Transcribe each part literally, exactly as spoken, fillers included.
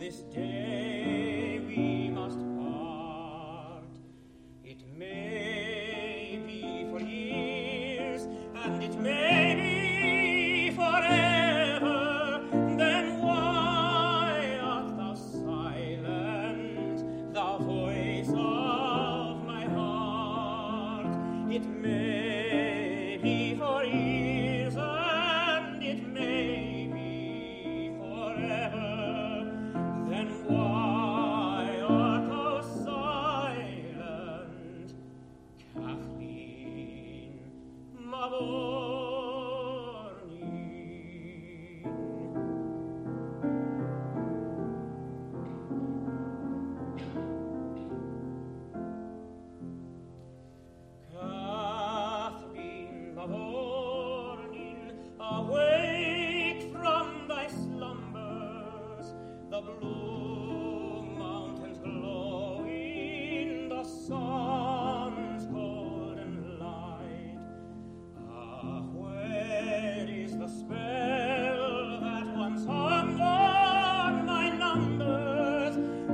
this day we must part. It may be for years, and it may be forever. Then why art thou silent, thou voice of my heart? It may be for years, and it may be forever. Then why art thou silent, Kathleen Mavourneen? Kathleen Mavourneen, awake from thy slumbers, the blue mountains glow in the sun's golden light. Ah, where is the spell that once hung on my numbers?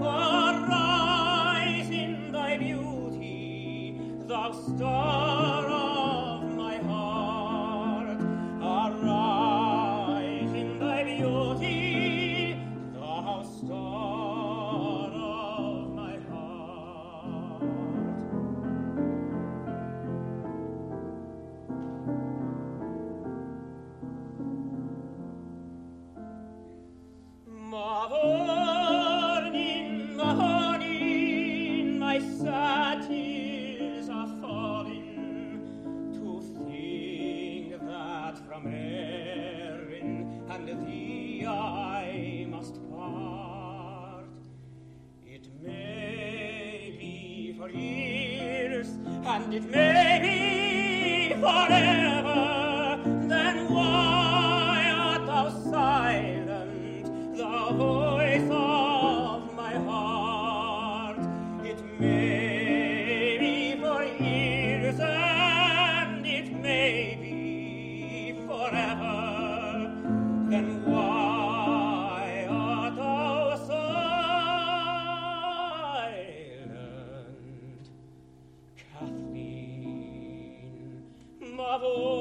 Arise in thy beauty, thou star of my heart. Arise in thy beauty, thou star of my heart. Mavourneen, Mavourneen, my sad tears are falling, to think that from Erin and thee I must part. It may be for years, and it may be forever. Then why art thou silent, thou voice of my heart? It may be for years, and it may be forever. Then why art thou silent, Kathleen Mavourneen?